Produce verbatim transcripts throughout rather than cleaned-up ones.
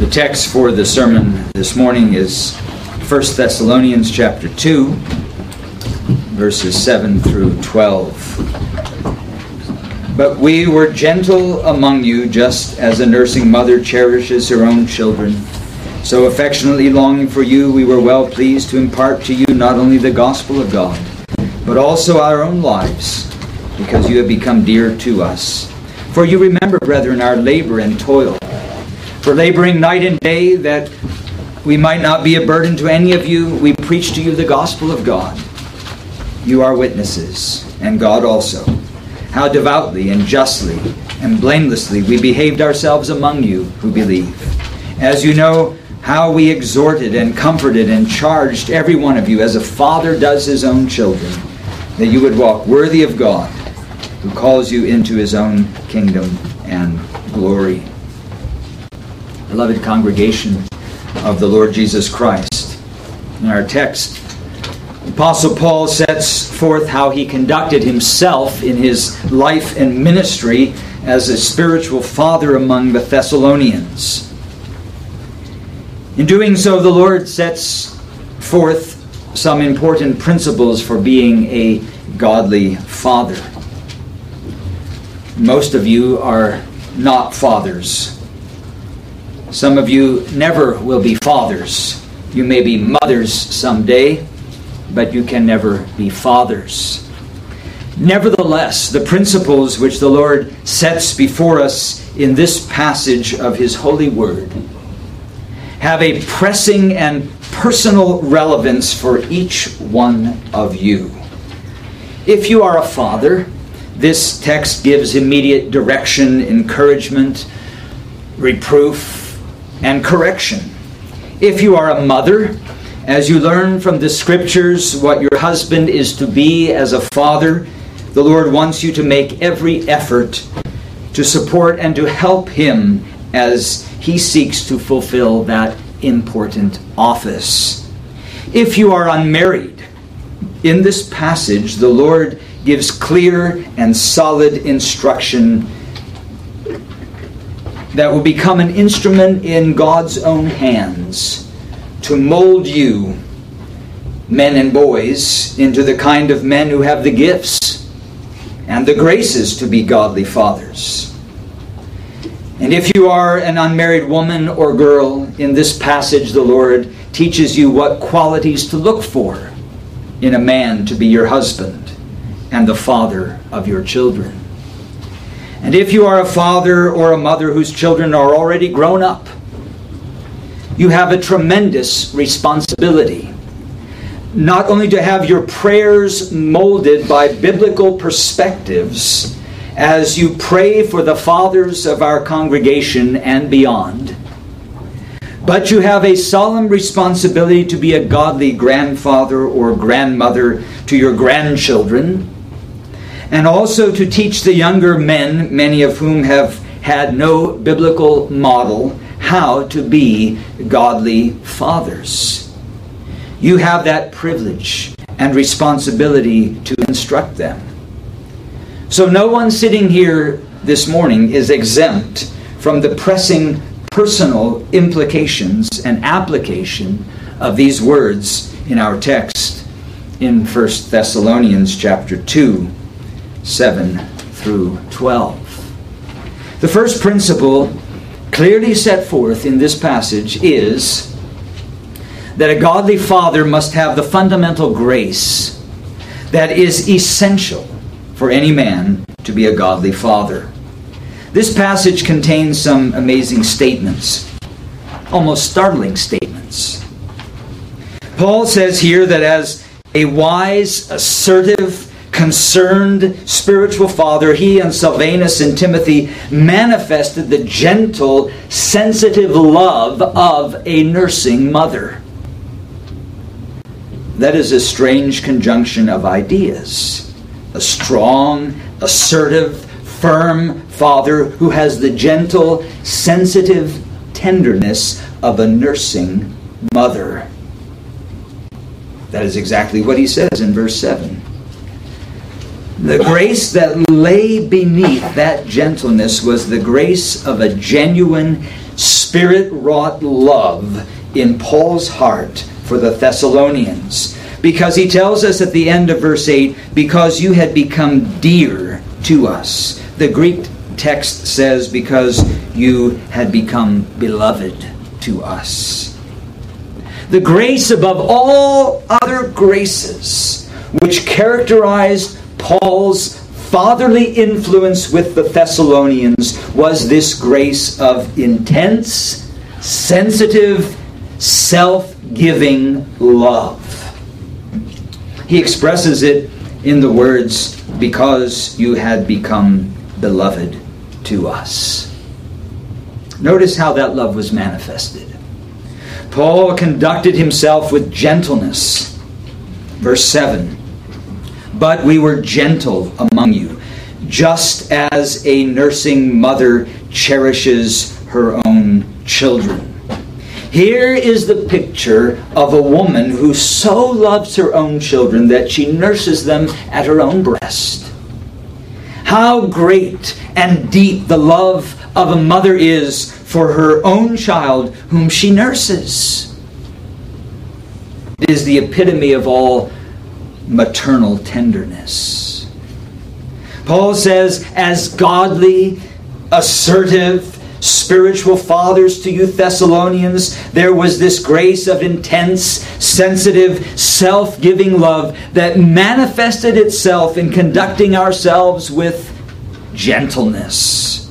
The text for the sermon this morning is First Thessalonians chapter two, verses seven through twelve. But we were gentle among you, just as a nursing mother cherishes her own children. So affectionately longing for you, we were well pleased to impart to you not only the gospel of God, but also our own lives, because you have become dear to us. For you remember, brethren, our labor and toil, for laboring night and day, that we might not be a burden to any of you, we preach to you the gospel of God. You are witnesses, and God also, how devoutly and justly and blamelessly we behaved ourselves among you who believe. As you know, how we exhorted and comforted and charged every one of you as a father does his own children, that you would walk worthy of God, who calls you into his own kingdom and glory. Beloved congregation of the Lord Jesus Christ, in our text, Apostle Paul sets forth how he conducted himself in his life and ministry as a spiritual father among the Thessalonians. In doing so, the Lord sets forth some important principles for being a godly father. Most of you are not fathers. Some of you never will be fathers. You may be mothers someday, but you can never be fathers. Nevertheless, the principles which the Lord sets before us in this passage of His holy word have a pressing and personal relevance for each one of you. If you are a father, this text gives immediate direction, encouragement, reproof, and correction. If you are a mother, as you learn from the Scriptures what your husband is to be as a father, the Lord wants you to make every effort to support and to help him as he seeks to fulfill that important office. If you are unmarried, in this passage the Lord gives clear and solid instruction that will become an instrument in God's own hands to mold you, men and boys, into the kind of men who have the gifts and the graces to be godly fathers. And if you are an unmarried woman or girl, in this passage the Lord teaches you what qualities to look for in a man to be your husband and the father of your children. And if you are a father or a mother whose children are already grown up, you have a tremendous responsibility, not only to have your prayers molded by biblical perspectives as you pray for the fathers of our congregation and beyond, but you have a solemn responsibility to be a godly grandfather or grandmother to your grandchildren, and also to teach the younger men, many of whom have had no biblical model, how to be godly fathers. You have that privilege and responsibility to instruct them. So no one sitting here this morning is exempt from the pressing personal implications and application of these words in our text in First Thessalonians chapter two, seven through twelve. The first principle clearly set forth in this passage is that a godly father must have the fundamental grace that is essential for any man to be a godly father. This passage contains some amazing statements, almost startling statements. Paul says here that as a wise, assertive, concerned spiritual father, he and Silvanus and Timothy manifested the gentle, sensitive love of a nursing mother. That is a strange conjunction of ideas. A strong, assertive, firm father who has the gentle, sensitive tenderness of a nursing mother. That is exactly what he says in verse seven. The grace that lay beneath that gentleness was the grace of a genuine, Spirit-wrought love in Paul's heart for the Thessalonians. Because he tells us at the end of verse eight, because you had become dear to us. The Greek text says, because you had become beloved to us. The grace above all other graces, which characterized Paul's fatherly influence with the Thessalonians, was this grace of intense, sensitive, self-giving love. He expresses it in the words, because you had become beloved to us. Notice how that love was manifested. Paul conducted himself with gentleness. Verse seven. But we were gentle among you, just as a nursing mother cherishes her own children. Here is the picture of a woman who so loves her own children that she nurses them at her own breast. How great and deep the love of a mother is for her own child whom she nurses. It is the epitome of all maternal tenderness. Paul says, as godly, assertive, spiritual fathers to you Thessalonians, there was this grace of intense, sensitive, self-giving love that manifested itself in conducting ourselves with gentleness.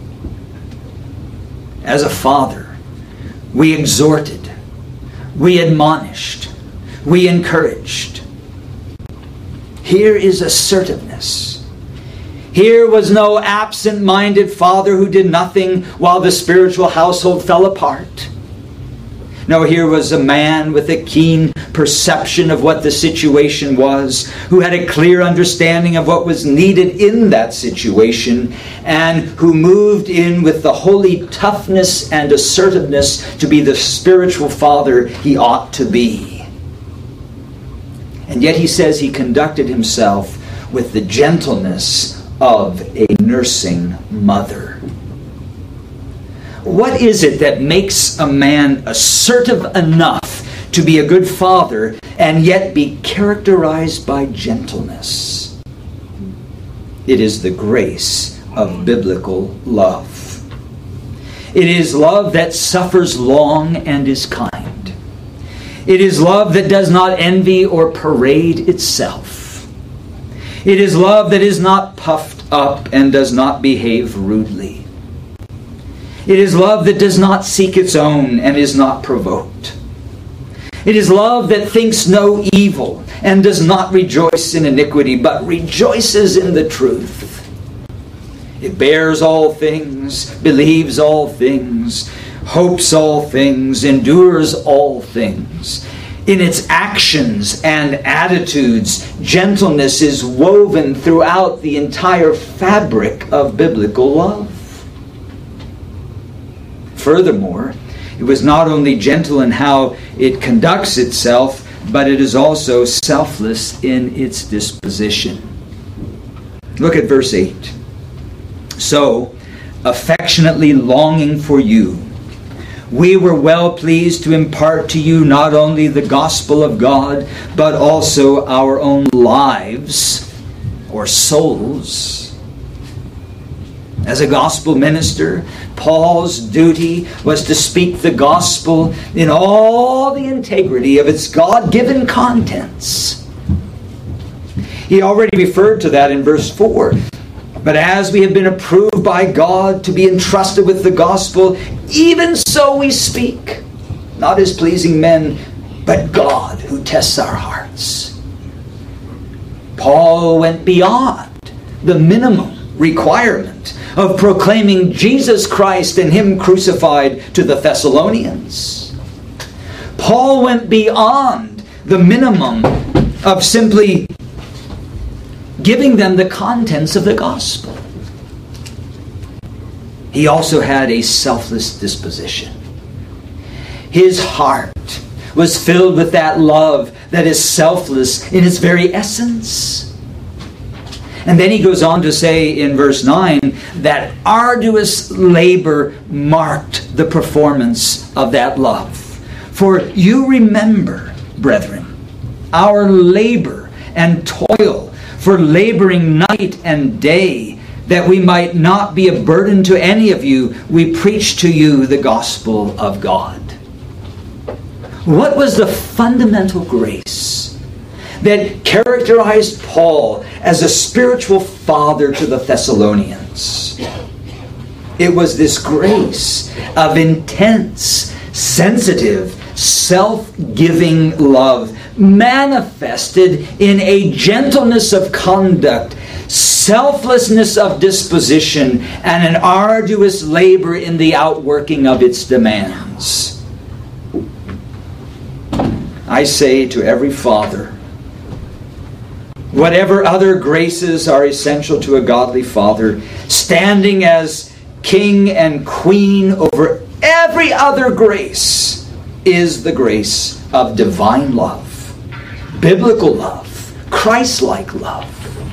As a father, we exhorted, we admonished, we encouraged. Here is assertiveness. Here was no absent-minded father who did nothing while the spiritual household fell apart. No, here was a man with a keen perception of what the situation was, who had a clear understanding of what was needed in that situation, and who moved in with the holy toughness and assertiveness to be the spiritual father he ought to be. And yet he says he conducted himself with the gentleness of a nursing mother. What is it that makes a man assertive enough to be a good father and yet be characterized by gentleness? It is the grace of biblical love. It is love that suffers long and is kind. It is love that does not envy or parade itself. It is love that is not puffed up and does not behave rudely. It is love that does not seek its own and is not provoked. It is love that thinks no evil and does not rejoice in iniquity, but rejoices in the truth. It bears all things, believes all things, hopes all things, endures all things. In its actions and attitudes, gentleness is woven throughout the entire fabric of biblical love. Furthermore, it was not only gentle in how it conducts itself, but it is also selfless in its disposition. Look at verse eight. So, affectionately longing for you, we were well pleased to impart to you not only the gospel of God, but also our own lives or souls. As a gospel minister, Paul's duty was to speak the gospel in all the integrity of its God-given contents. He already referred to that in verse four. But as we have been approved by God to be entrusted with the gospel, even so we speak, not as pleasing men, but God who tests our hearts. Paul went beyond the minimum requirement of proclaiming Jesus Christ and Him crucified to the Thessalonians. Paul went beyond the minimum of simply giving them the contents of the gospel. He also had a selfless disposition. His heart was filled with that love that is selfless in its very essence. And then he goes on to say in verse nine that arduous labor marked the performance of that love. For you remember, brethren, our labor and toil, for laboring night and day, that we might not be a burden to any of you, we preach to you the gospel of God. What was the fundamental grace that characterized Paul as a spiritual father to the Thessalonians? It was this grace of intense, sensitive, self-giving love, manifested in a gentleness of conduct, selflessness of disposition, and an arduous labor in the outworking of its demands. I say to every father, whatever other graces are essential to a godly father, standing as king and queen over every other grace, is the grace of divine love, biblical love, Christ-like love.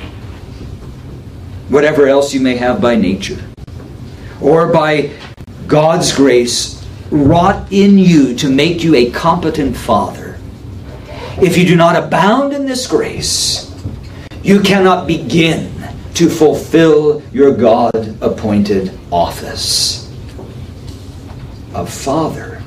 Whatever else you may have by nature, or by God's grace wrought in you to make you a competent father, if you do not abound in this grace, you cannot begin to fulfill your God-appointed office of father.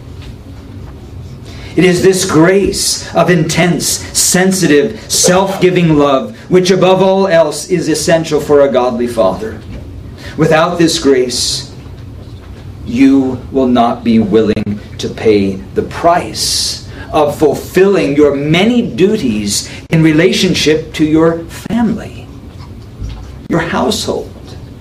It is this grace of intense, sensitive, self-giving love which above all else is essential for a godly father. Without this grace, you will not be willing to pay the price of fulfilling your many duties in relationship to your family, your household.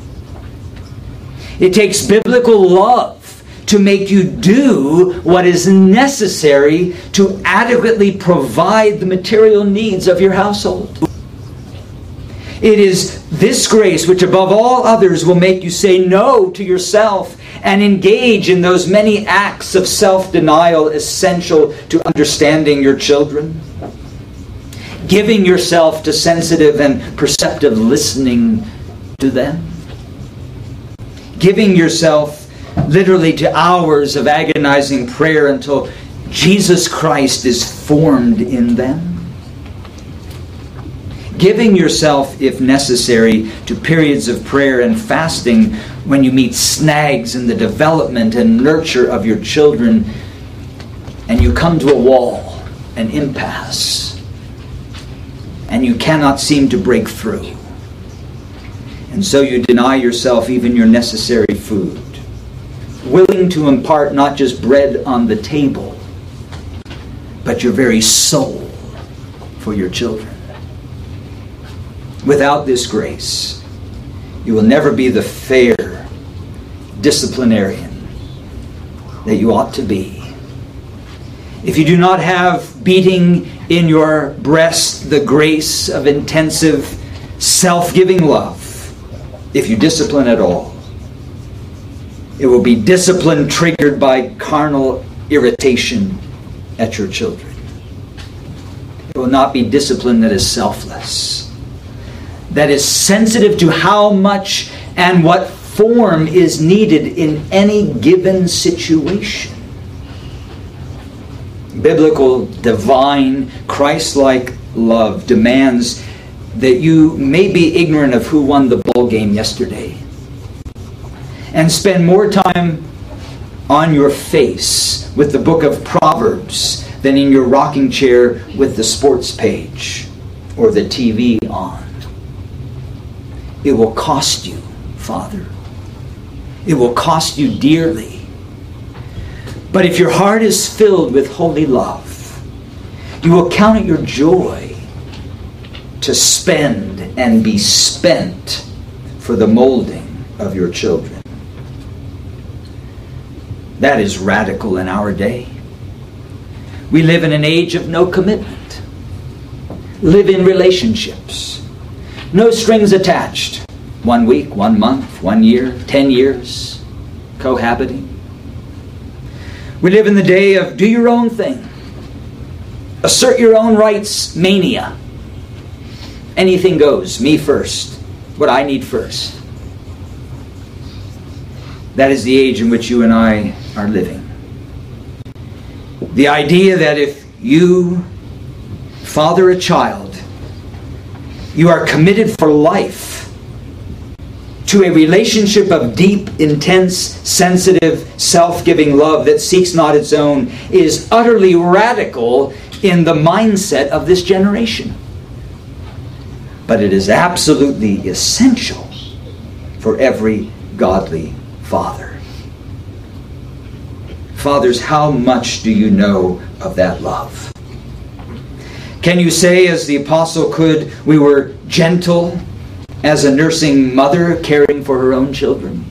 It takes biblical love to make you do what is necessary to adequately provide the material needs of your household. It is this grace which above all others will make you say no to yourself and engage in those many acts of self-denial essential to understanding your children. Giving yourself to sensitive and perceptive listening to them. Giving yourself literally to hours of agonizing prayer until Jesus Christ is formed in them. Giving yourself, if necessary, to periods of prayer and fasting when you meet snags in the development and nurture of your children and you come to a wall, an impasse, and you cannot seem to break through. And so you deny yourself even your necessary food, willing to impart not just bread on the table, but your very soul for your children. Without this grace, you will never be the fair disciplinarian that you ought to be. If you do not have beating in your breast the grace of intensive, self-giving love, if you discipline at all, it will be discipline triggered by carnal irritation at your children. It will not be discipline that is selfless, that is sensitive to how much and what form is needed in any given situation. Biblical, divine, Christ-like love demands that you may be ignorant of who won the ball game yesterday and spend more time on your face with the book of Proverbs than in your rocking chair with the sports page or the T V on. It will cost you, Father. It will cost you dearly. But if your heart is filled with holy love, you will count it your joy to spend and be spent for the molding of your children. That is radical in our day. We live in an age of no commitment. Live in relationships. No strings attached. One week, one month, one year, ten years, cohabiting. We live in the day of do your own thing. Assert your own rights mania. anything goes, me first, what I need first. That is the age in which you and I are living. The idea that if you father a child, you are committed for life to a relationship of deep, intense, sensitive, self-giving love that seeks not its own, is utterly radical in the mindset of this generation. But it is absolutely essential for every godly father. Fathers, how much do you know of that love? Can you say, as the apostle could, we were gentle as a nursing mother caring for her own children?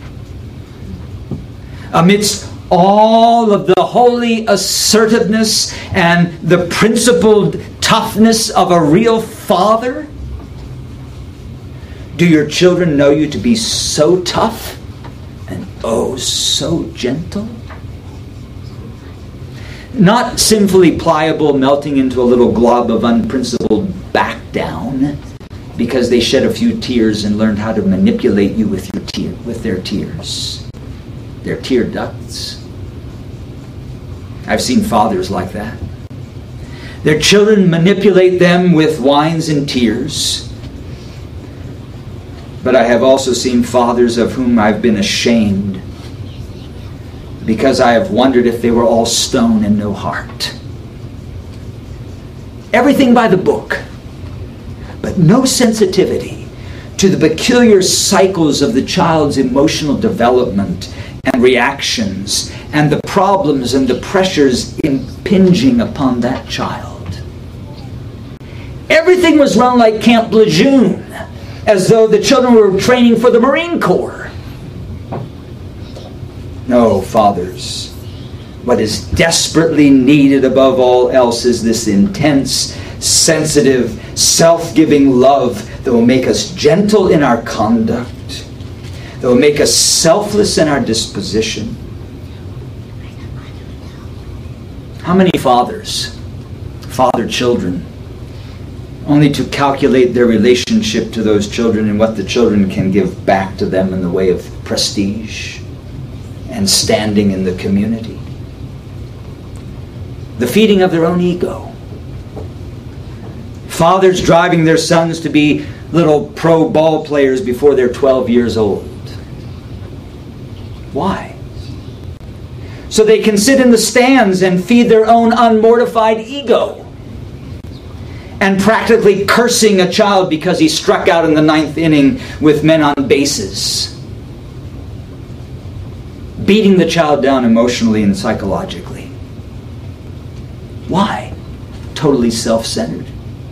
Amidst all of the holy assertiveness and the principled toughness of a real father, do your children know you to be so tough and oh so gentle? Not sinfully pliable, melting into a little glob of unprincipled back down because they shed a few tears and learned how to manipulate you with your tear, with their tears, their tear ducts. I've seen fathers like that. Their children manipulate them with whines and tears. But I have also seen fathers of whom I've been ashamed, because I have wondered if they were all stone and no heart. Everything by the book, but no sensitivity to the peculiar cycles of the child's emotional development and reactions and the problems and the pressures impinging upon that child. Everything was run like Camp Lejeune, as though the children were training for the Marine Corps. No, fathers, what is desperately needed above all else is this intense, sensitive, self-giving love that will make us gentle in our conduct, that will make us selfless in our disposition. How many fathers father children only to calculate their relationship to those children and what the children can give back to them in the way of prestige and standing in the community? The feeding of their own ego. Fathers driving their sons to be little pro ball players before they're twelve years old. Why? So they can sit in the stands and feed their own unmortified ego, and practically cursing a child because he struck out in the ninth inning with men on bases. Beating the child down emotionally and psychologically. Why? Totally self-centered.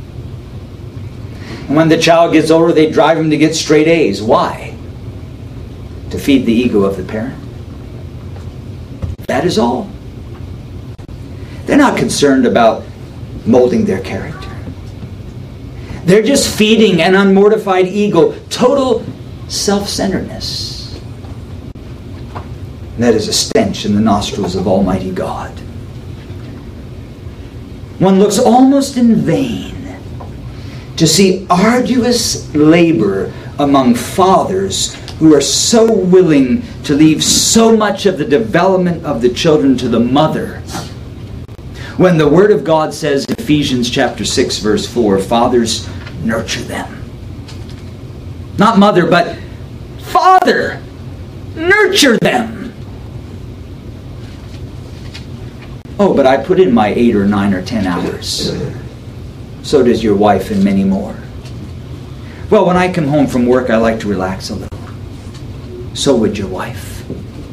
And when the child gets older, they drive him to get straight A's. Why? To feed the ego of the parent. That is all. They're not concerned about molding their character. They're just feeding an unmortified ego, total self-centeredness. That is a stench in the nostrils of Almighty God. One looks almost in vain to see arduous labor among fathers who are so willing to leave so much of the development of the children to the mother, when the Word of God says in Ephesians chapter six verse four, fathers, nurture them. Not mother, but father, nurture them. Oh, but I put in my eight or nine or ten hours. So does your wife and many more. Well, when I come home from work, I like to relax a little. So would your wife.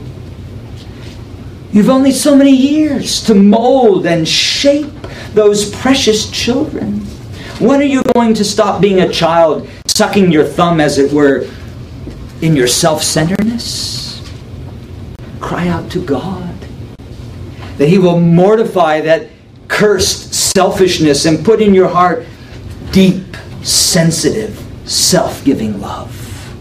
You've only so many years to mold and shape those precious children. When are you going to stop being a child, sucking your thumb, as it were, in your self-centeredness? Cry out to God that He will mortify that cursed selfishness and put in your heart deep, sensitive, self-giving love.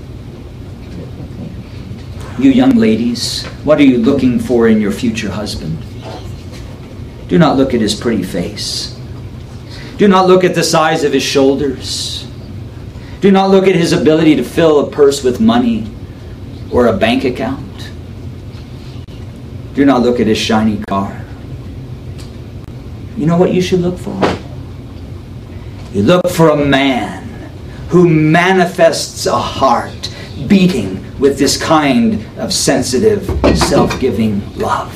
You young ladies, what are you looking for in your future husband? Do not look at his pretty face. Do not look at the size of his shoulders. Do not look at his ability to fill a purse with money or a bank account. Do not look at his shiny car. You know what you should look for? You look for a man who manifests a heart beating with this kind of sensitive, self-giving love.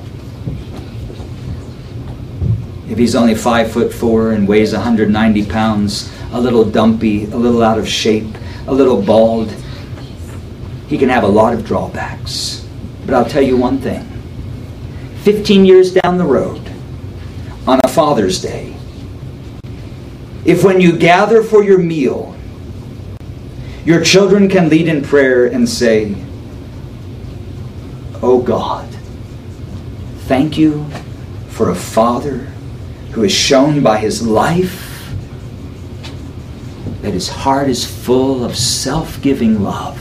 If he's only five foot four and weighs one hundred ninety pounds, a little dumpy, a little out of shape, a little bald, he can have a lot of drawbacks. But I'll tell you one thing. fifteen years down the road, on a Father's Day, if when you gather for your meal, your children can lead in prayer and say, "Oh God, thank you for a father who is shown by his life that his heart is full of self-giving love,"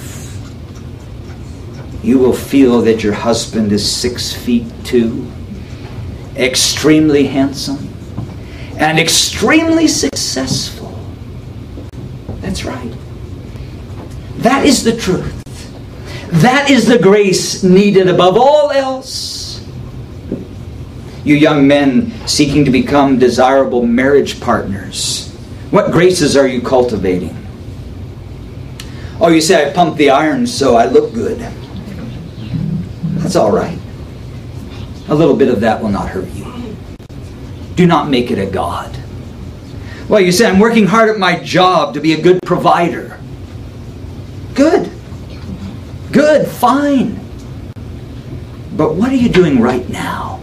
you will feel that your husband is six feet two, extremely handsome, and extremely successful. That's right. That is the truth. That is the grace needed above all else. You young men seeking to become desirable marriage partners, what graces are you cultivating? Oh, you say, "I pump the iron so I look good." That's all right. A little bit of that will not hurt you. Do not make it a god. Well, you say, "I'm working hard at my job to be a good provider." Good. Good, fine. But what are you doing right now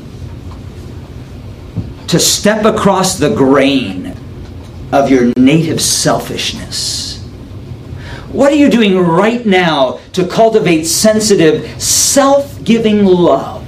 to step across the grain of your native selfishness? What are you doing right now to cultivate sensitive, self-giving love?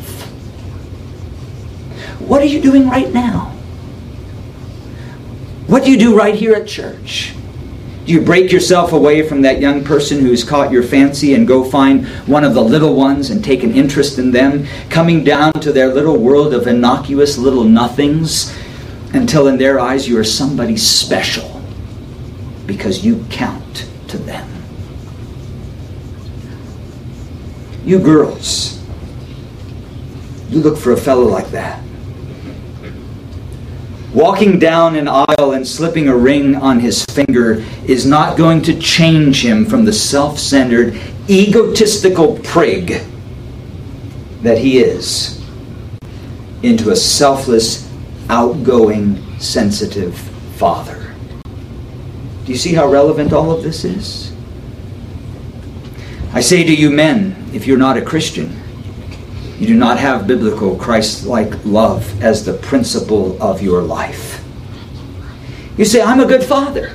What are you doing right now? What do you do right here at church? Do you break yourself away from that young person who's caught your fancy and go find one of the little ones and take an interest in them, coming down to their little world of innocuous little nothings, until in their eyes you are somebody special because you count to them? You girls, you look for a fellow like that. Walking down an aisle and slipping a ring on his finger is not going to change him from the self-centered, egotistical prig that he is into a selfless, outgoing, sensitive father. Do you see how relevant all of this is? I say to you men, if you're not a Christian, you do not have biblical Christ-like love as the principle of your life. You say, "I'm a good father."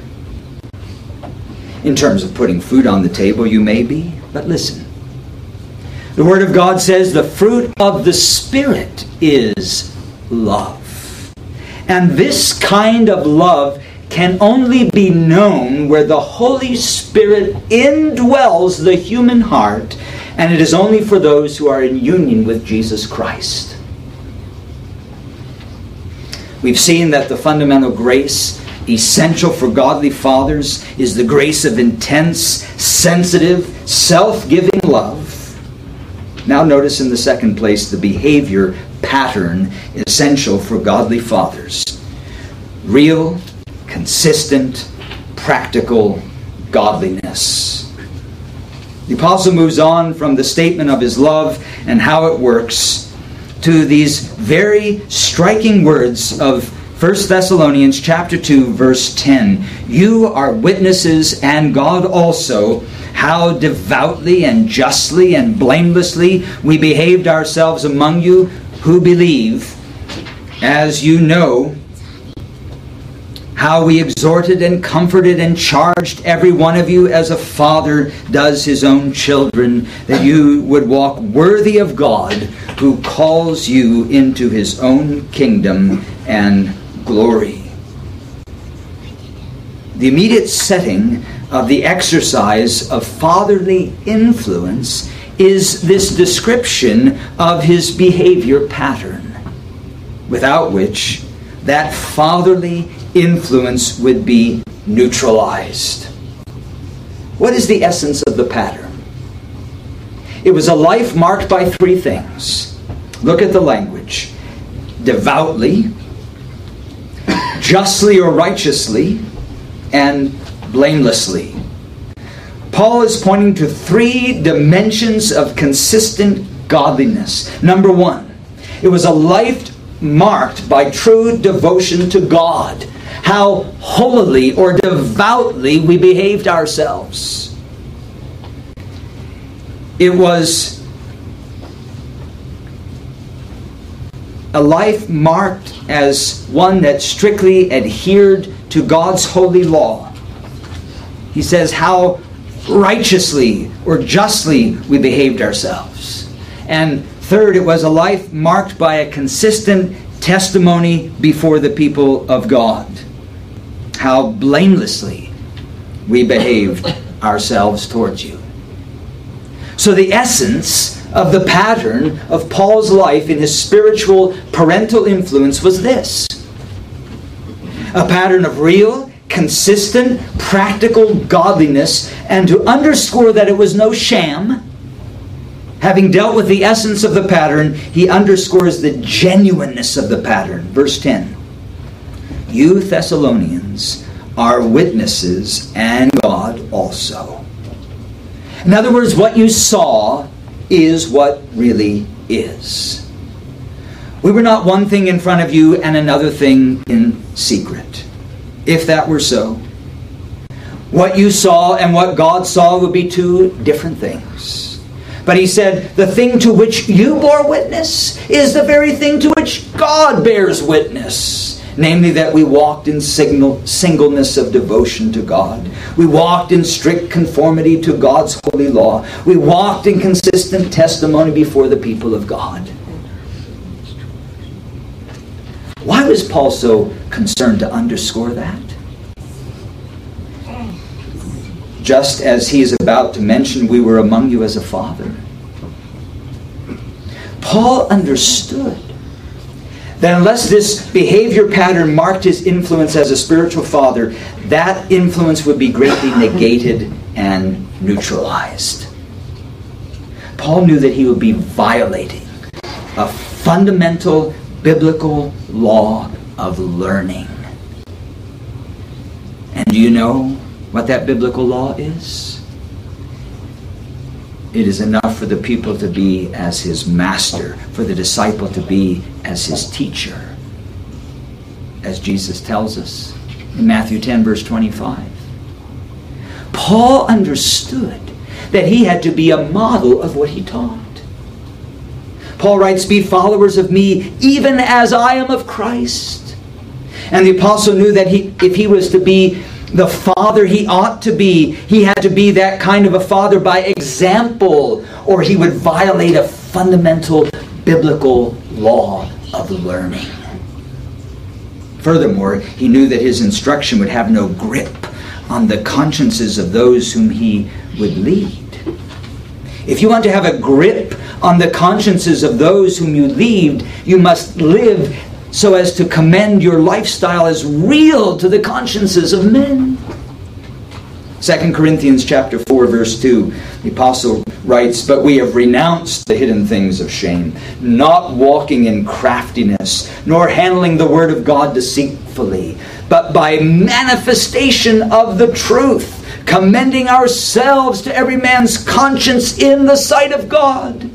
In terms of putting food on the table, you may be, but listen. The Word of God says the fruit of the Spirit is love. And this kind of love can only be known where the Holy Spirit indwells the human heart, and it is only for those who are in union with Jesus Christ. We've seen that the fundamental grace essential for godly fathers is the grace of intense, sensitive, self-giving love. Now notice in the second place the behavior pattern essential for godly fathers. Real, consistent, practical godliness. The apostle moves on from the statement of his love and how it works to these very striking words of First Thessalonians chapter two, verse ten. You are witnesses, and God also, how devoutly and justly and blamelessly we behaved ourselves among you who believe, as you know, how we exhorted and comforted and charged every one of you as a father does his own children, that you would walk worthy of God, who calls you into his own kingdom and glory. The immediate setting of the exercise of fatherly influence is this description of his behavior pattern, without which that fatherly influence would be neutralized. What is the essence of the pattern? It was a life marked by three things. Look at the language. Devoutly, justly or righteously, and blamelessly. Paul is pointing to three dimensions of consistent godliness. Number one, it was a life marked by true devotion to God. How holily or devoutly we behaved ourselves. It was a life marked as one that strictly adhered to God's holy law. He says how righteously or justly we behaved ourselves. And third, it was a life marked by a consistent testimony before the people of God. How blamelessly we behaved ourselves towards you. So the essence of the pattern of Paul's life in his spiritual parental influence was this. A pattern of real, consistent, practical godliness, and to underscore that it was no sham, having dealt with the essence of the pattern, he underscores the genuineness of the pattern. Verse ten. You Thessalonians are witnesses, and God also. In other words, what you saw is what really is. We were not one thing in front of you and another thing in secret. If that were so, what you saw and what God saw would be two different things. But he said, the thing to which you bore witness is the very thing to which God bears witness. Namely, that we walked in signal, singleness of devotion to God. We walked in strict conformity to God's holy law. We walked in consistent testimony before the people of God. Why was Paul so concerned to underscore that? Just as he is about to mention, we were among you as a father. Paul understood that unless this behavior pattern marked his influence as a spiritual father, that influence would be greatly negated and neutralized. Paul knew that he would be violating a fundamental biblical law of learning. And do you know what that biblical law is? It is enough for the people to be as his master, for the disciple to be as his teacher. As Jesus tells us in Matthew ten, verse twenty-five. Paul understood that he had to be a model of what he taught. Paul writes, be followers of me, even as I am of Christ. And the apostle knew that he, if he was to be the father he ought to be, he had to be that kind of a father by example, or he would violate a fundamental biblical law of learning. Furthermore, he knew that his instruction would have no grip on the consciences of those whom he would lead. If you want to have a grip on the consciences of those whom you lead, you must live so as to commend your lifestyle as real to the consciences of men. Second Corinthians chapter four, verse two, the apostle writes, but we have renounced the hidden things of shame, not walking in craftiness, nor handling the word of God deceitfully, but by manifestation of the truth, commending ourselves to every man's conscience in the sight of God.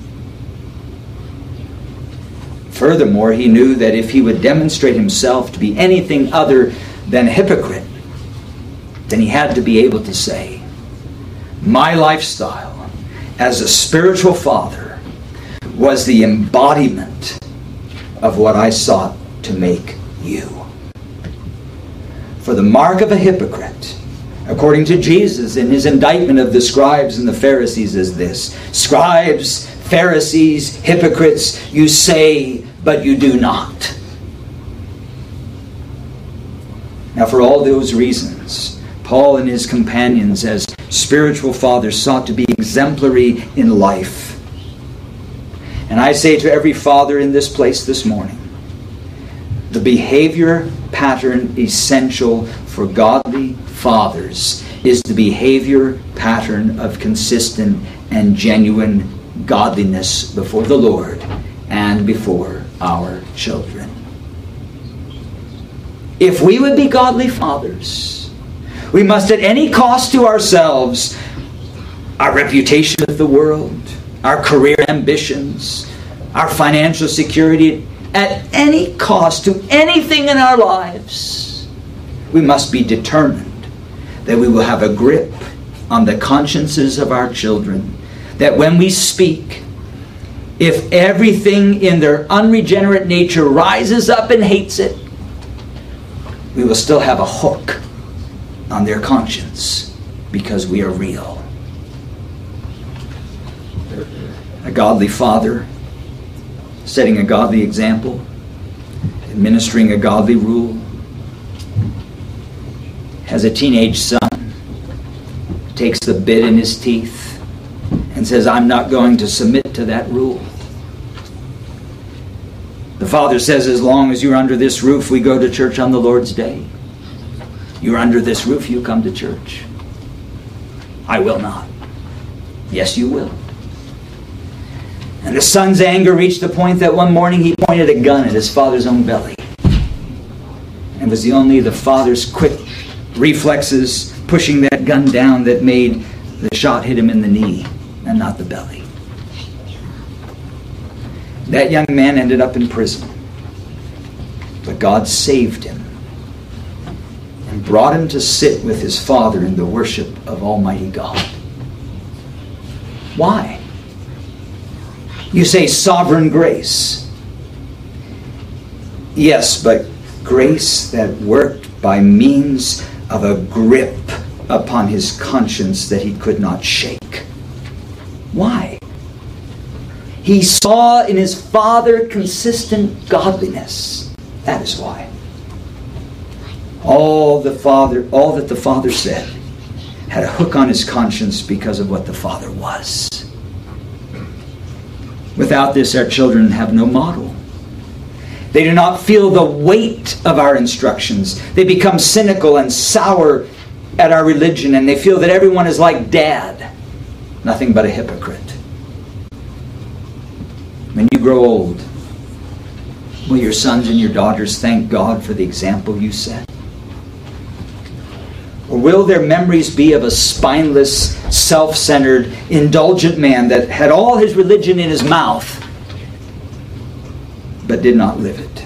Furthermore, he knew that if he would demonstrate himself to be anything other than a hypocrite, then he had to be able to say, my lifestyle as a spiritual father was the embodiment of what I sought to make you. For the mark of a hypocrite, according to Jesus in his indictment of the scribes and the Pharisees, is this: scribes, Pharisees, hypocrites, you say, but you do not. Now, for all those reasons, Paul and his companions as spiritual fathers sought to be exemplary in life. And I say to every father in this place this morning, the behavior pattern essential for godly fathers is the behavior pattern of consistent and genuine godliness before the Lord and before our children. If we would be godly fathers, we must at any cost to ourselves, our reputation with the world, our career ambitions, our financial security, at any cost to anything in our lives, we must be determined that we will have a grip on the consciences of our children, that when we speak, if everything in their unregenerate nature rises up and hates it, we will still have a hook on their conscience because we are real. A godly father, setting a godly example, administering a godly rule, has a teenage son, takes the bit in his teeth and says, I'm not going to submit to that rule. The father says, as long as you're under this roof, we go to church on the Lord's day. You're under this roof, you come to church. I will not. Yes, you will. And the son's anger reached the point that one morning he pointed a gun at his father's own belly. And it was the only the father's quick reflexes pushing that gun down that made the shot hit him in the knee and not the belly. That young man ended up in prison. But God saved him and brought him to sit with his father in the worship of Almighty God. Why? You say sovereign grace. Yes, but grace that worked by means of a grip upon his conscience that he could not shake. Why? He saw in his father consistent godliness. That is why. All the father, all that the father said had a hook on his conscience because of what the father was. Without this, our children have no model. They do not feel the weight of our instructions. They become cynical and sour at our religion, and they feel that everyone is like dad, nothing but a hypocrite. When you grow old, will your sons and your daughters thank God for the example you set? Or will their memories be of a spineless, self-centered, indulgent man that had all his religion in his mouth but did not live it?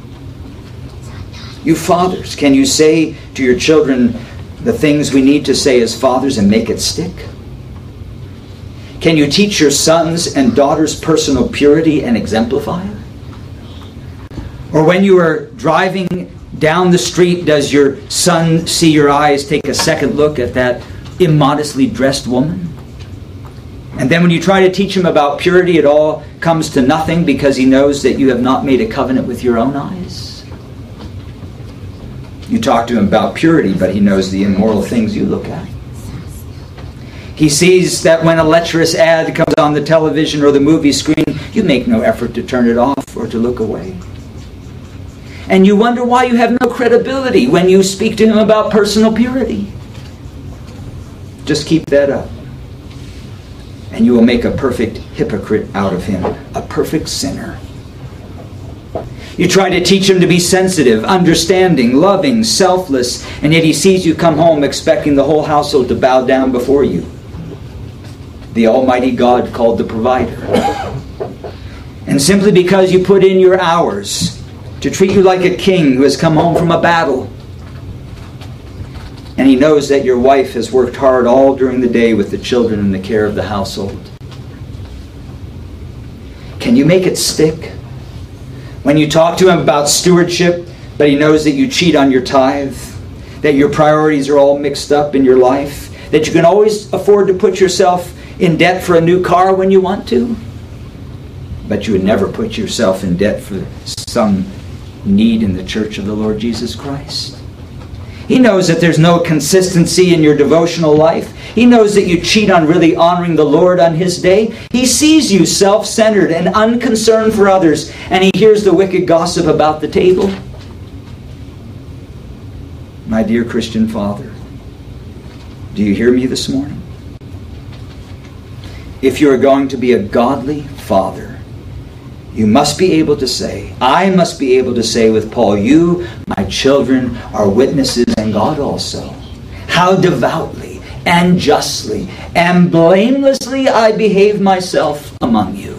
You fathers, can you say to your children the things we need to say as fathers and make it stick? Can you teach your sons and daughters personal purity and exemplify it? Or when you are driving down the street, does your son see your eyes take a second look at that immodestly dressed woman? And then when you try to teach him about purity, it all comes to nothing because he knows that you have not made a covenant with your own eyes. You talk to him about purity, but he knows the immoral things you look at. He sees that when a lecherous ad comes on the television or the movie screen, you make no effort to turn it off or to look away. And you wonder why you have no credibility when you speak to him about personal purity. Just keep that up. And you will make a perfect hypocrite out of him, a perfect sinner. You try to teach him to be sensitive, understanding, loving, selfless, and yet he sees you come home expecting the whole household to bow down before you. The Almighty God called the provider. And simply because you put in your hours to treat you like a king who has come home from a battle, and he knows that your wife has worked hard all during the day with the children and the care of the household. Can you make it stick? When you talk to him about stewardship, but he knows that you cheat on your tithe, that your priorities are all mixed up in your life, that you can always afford to put yourself in debt for a new car when you want to, but you would never put yourself in debt for some need in the church of the Lord Jesus Christ. He knows that there's no consistency in your devotional life. He knows that you cheat on really honoring the Lord on His day. He sees you self-centered and unconcerned for others, and he hears the wicked gossip about the table. My dear Christian father, Do you hear me this morning? If you are going to be a godly father, you must be able to say, I must be able to say with Paul, you, my children, are witnesses, and God also, how devoutly and justly and blamelessly I behave myself among you.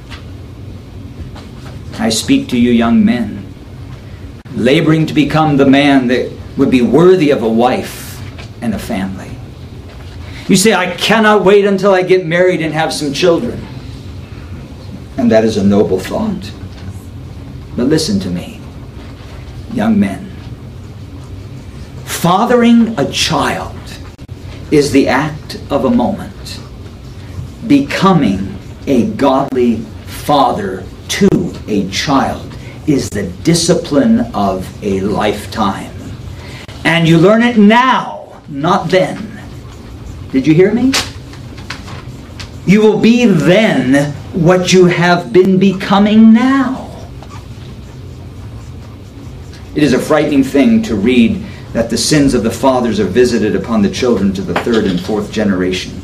I speak to you young men, laboring to become the man that would be worthy of a wife and a family. You say, I cannot wait until I get married and have some children. And that is a noble thought. But listen to me, young men. Fathering a child is the act of a moment. Becoming a godly father to a child is the discipline of a lifetime. And you learn it now, not then. Did you hear me? You will be then what you have been becoming now. It is a frightening thing to read that the sins of the fathers are visited upon the children to the third and fourth generation.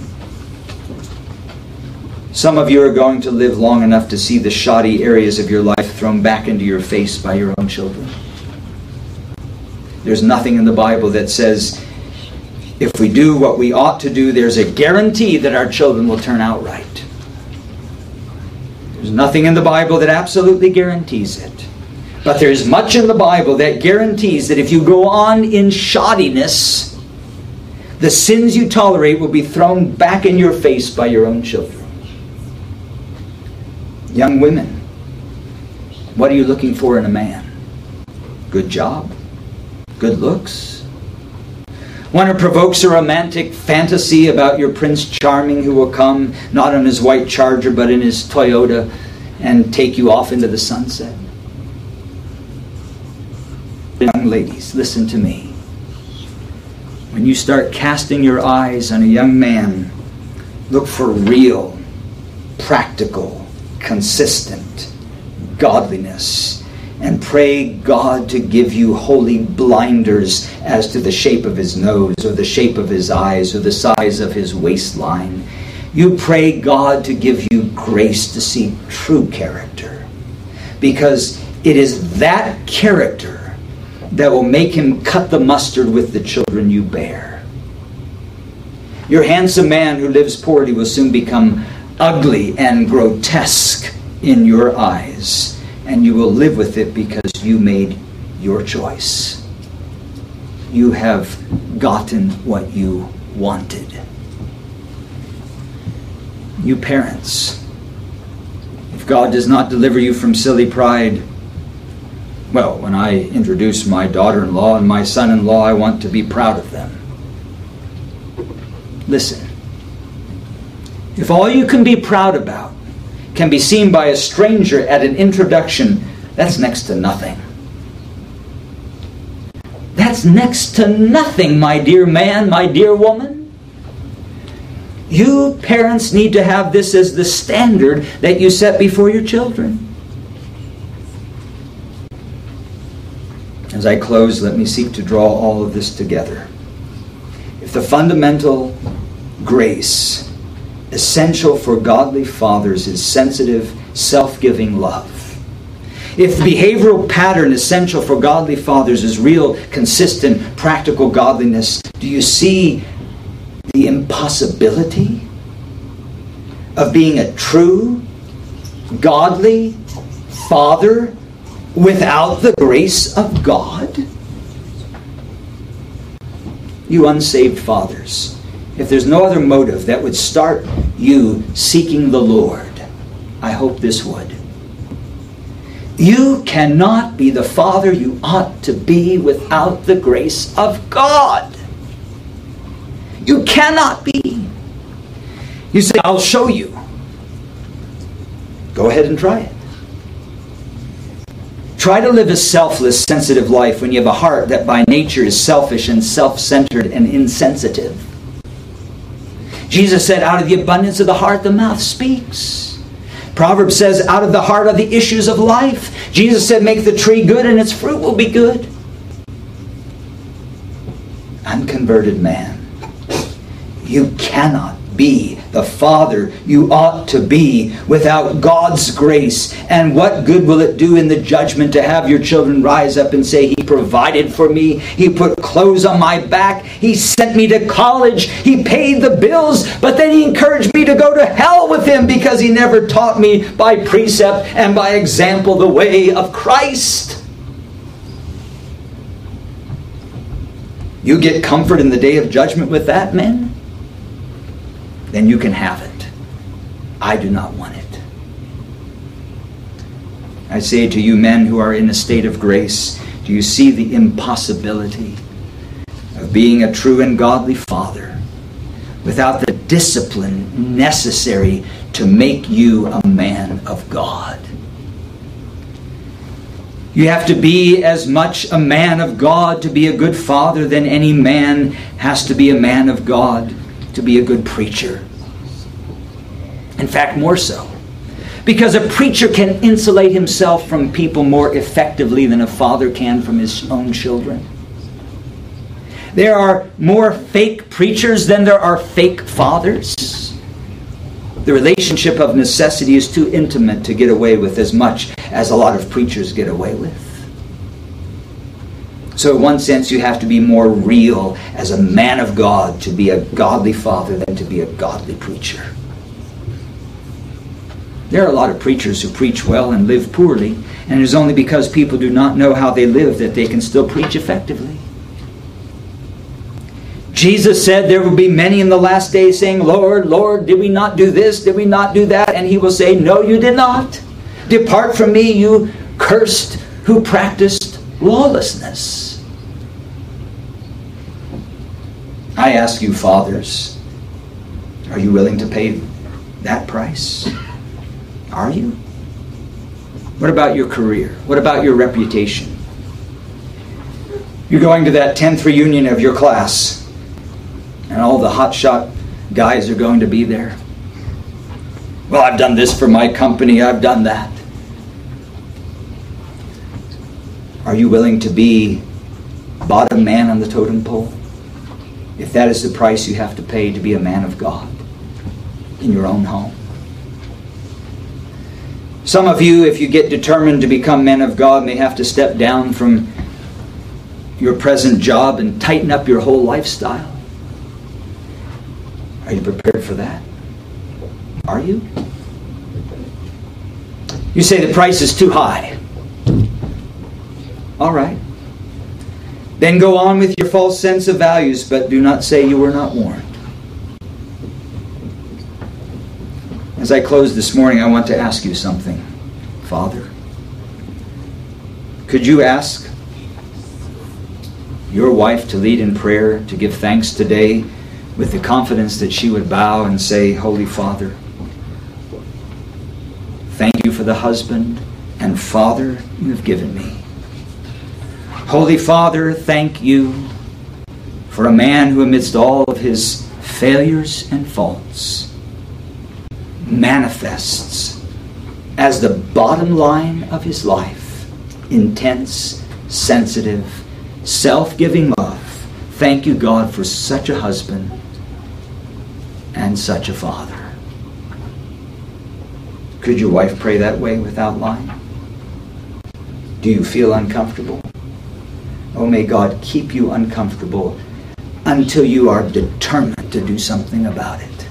Some of you are going to live long enough to see the shoddy areas of your life thrown back into your face by your own children. There's nothing in the Bible that says, if we do what we ought to do, there's a guarantee that our children will turn out right. There's nothing in the Bible that absolutely guarantees it. But there's much in the Bible that guarantees that if you go on in shoddiness, the sins you tolerate will be thrown back in your face by your own children. Young women, what are you looking for in a man? Good job? Good looks? One who provokes a romantic fantasy about your Prince Charming who will come not on his white Charger but in his Toyota and take you off into the sunset. Young ladies, listen to me. When you start casting your eyes on a young man, look for real, practical, consistent godliness. And pray God to give you holy blinders as to the shape of his nose or the shape of his eyes or the size of his waistline. You pray God to give you grace to see true character. Because it is that character that will make him cut the mustard with the children you bear. Your handsome man who lives poorly will soon become ugly and grotesque in your eyes. And you will live with it because you made your choice. You have gotten what you wanted. You parents, if God does not deliver you from silly pride, well, when I introduce my daughter-in-law and my son-in-law, I want to be proud of them. Listen, if all you can be proud about can be seen by a stranger at an introduction, that's next to nothing. That's next to nothing, my dear man, my dear woman. You parents need to have this as the standard that you set before your children. As I close, let me seek to draw all of this together. If the fundamental grace essential for godly fathers is sensitive, self-giving love. If the behavioral pattern essential for godly fathers is real, consistent, practical godliness, do you see the impossibility of being a true, godly father without the grace of God? You unsaved fathers, if there's no other motive that would start you seeking the Lord, I hope this would. You cannot be the father you ought to be without the grace of God. You cannot be. You say, I'll show you. Go ahead and try it. Try to live a selfless, sensitive life when you have a heart that by nature is selfish and self-centered and insensitive. Jesus said, out of the abundance of the heart, the mouth speaks. Proverbs says, out of the heart are the issues of life. Jesus said, make the tree good and its fruit will be good. Unconverted man You cannot be the father you ought to be without God's grace. And what good will it do in the judgment to have your children rise up and say, He provided for me, He put clothes on my back, He sent me to college, He paid the bills, but then He encouraged me to go to hell with Him because He never taught me by precept and by example the way of Christ. You get comfort in the day of judgment with that, men? Then you can have it. I do not want it. I say to you men who are in a state of grace, do you see the impossibility of being a true and godly father without the discipline necessary to make you a man of God? You have to be as much a man of God to be a good father than any man has to be a man of God to be a good preacher. In fact, more so. Because a preacher can insulate himself from people more effectively than a father can from his own children. There are more fake preachers than there are fake fathers. The relationship of necessity is too intimate to get away with as much as a lot of preachers get away with. So in one sense, you have to be more real as a man of God to be a godly father than to be a godly preacher. There are a lot of preachers who preach well and live poorly, and it is only because people do not know how they live that they can still preach effectively. Jesus said there will be many in the last days saying, Lord, Lord, did we not do this? Did we not do that? And He will say, no, you did not. Depart from me, you cursed, who practiced lawlessness. I ask you, fathers, are you willing to pay that price? Are you? What about your career? What about your reputation? You're going to that tenth reunion of your class, and all the hotshot guys are going to be there. Well, I've done this for my company, I've done that. Are you willing to be bottom man on the totem pole? If that is the price you have to pay to be a man of God in your own home. Some of you, if you get determined to become men of God, may have to step down from your present job and tighten up your whole lifestyle. Are you prepared for that? Are you? You say the price is too high. All right. Then go on with your false sense of values, but do not say you were not warned. As I close this morning, I want to ask you something. Father, could you ask your wife to lead in prayer, to give thanks today with the confidence that she would bow and say, Holy Father, thank you for the husband and father you have given me. Holy Father, thank you for a man who amidst all of his failures and faults manifests as the bottom line of his life intense, sensitive, self-giving love. Thank you, God, for such a husband and such a father. Could your wife pray that way without lying? Do you feel uncomfortable? Oh, may God keep you uncomfortable until you are determined to do something about it.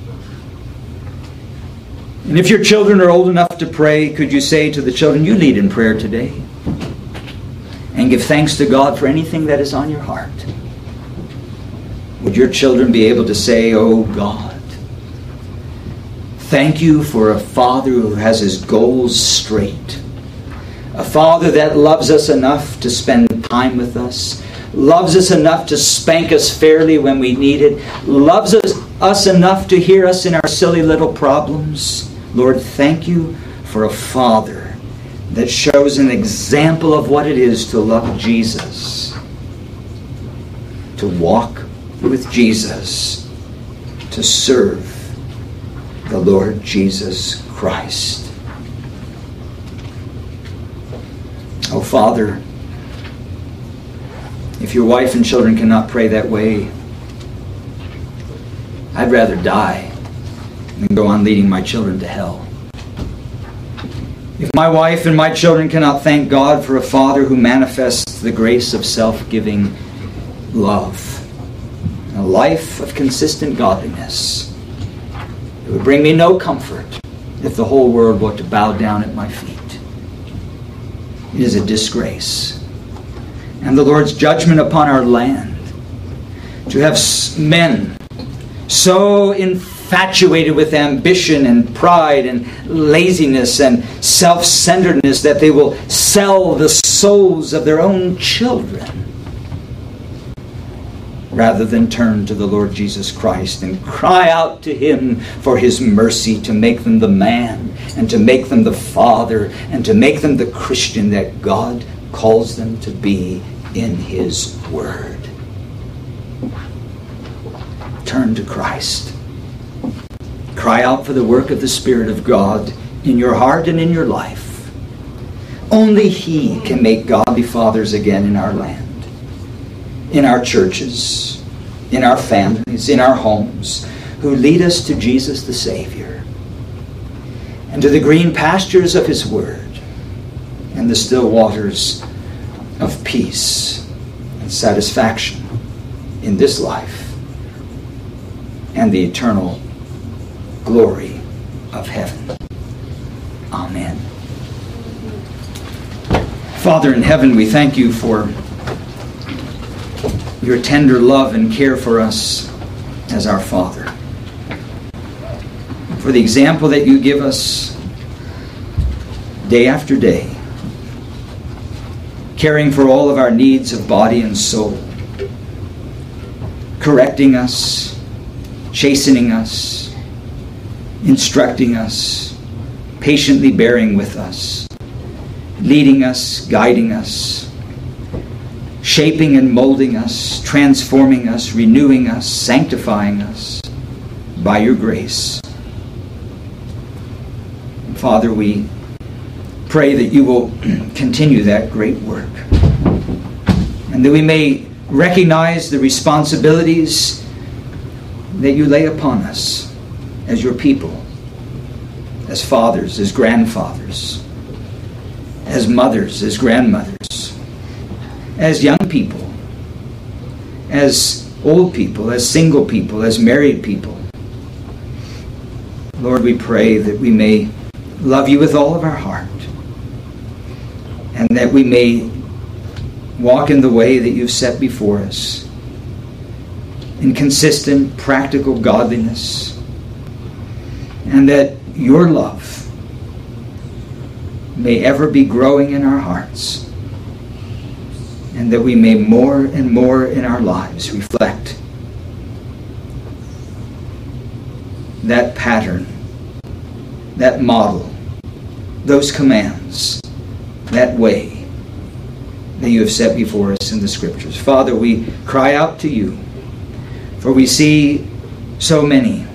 And if your children are old enough to pray, could you say to the children, you lead in prayer today. And give thanks to God for anything that is on your heart. Would your children be able to say, oh God, thank you for a father who has his goals straight. A father that loves us enough to spend time with us, loves us enough to spank us fairly when we need it, loves us, us enough to hear us in our silly little problems. Lord, thank you for a father that shows an example of what it is to love Jesus, to walk with Jesus, to serve the Lord Jesus Christ. Oh, Father, if your wife and children cannot pray that way, I'd rather die than go on leading my children to hell. If my wife and my children cannot thank God for a father who manifests the grace of self-giving love, a life of consistent godliness, it would bring me no comfort if the whole world were to bow down at my feet. It is a disgrace and the Lord's judgment upon our land to have men so infatuated with ambition and pride and laziness and self-centeredness that they will sell the souls of their own children rather than turn to the Lord Jesus Christ and cry out to Him for His mercy to make them the man and to make them the father and to make them the Christian that God calls them to be in His Word. Turn to Christ. Cry out for the work of the Spirit of God in your heart and in your life. Only He can make godly fathers again in our land, in our churches, in our families, in our homes, who lead us to Jesus the Savior and to the green pastures of His Word and the still waters of peace and satisfaction in this life and the eternal glory of heaven. Amen. Father in heaven, we thank You for Your tender love and care for us as our Father, for the example that You give us day after day, caring for all of our needs of body and soul, correcting us, chastening us, instructing us, patiently bearing with us, leading us, guiding us, shaping and molding us, transforming us, renewing us, sanctifying us by Your grace. And Father, we pray that You will continue that great work and that we may recognize the responsibilities that You lay upon us as Your people, as fathers, as grandfathers, as mothers, as grandmothers, as young people, as old people, as single people, as married people. Lord, we pray that we may love You with all of our heart and that we may walk in the way that You've set before us, in consistent, practical godliness, and that Your love may ever be growing in our hearts, and that we may more and more in our lives reflect that pattern, that model, those commands, that way that You have set before us in the Scriptures. Father, we cry out to You, for we see so many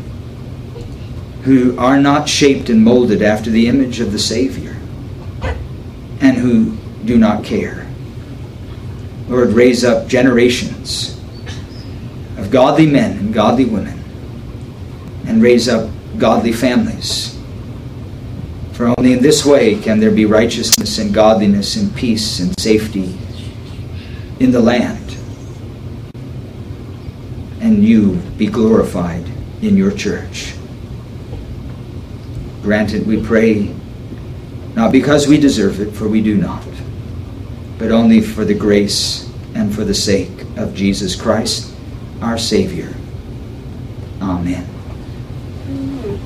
who are not shaped and molded after the image of the Savior and who do not care. Lord, raise up generations of godly men and godly women, and raise up godly families. For only in this way can there be righteousness and godliness and peace and safety in the land, and You be glorified in Your church. Grant it, we pray, not because we deserve it, for we do not, but only for the grace and for the sake of Jesus Christ, our Savior. Amen.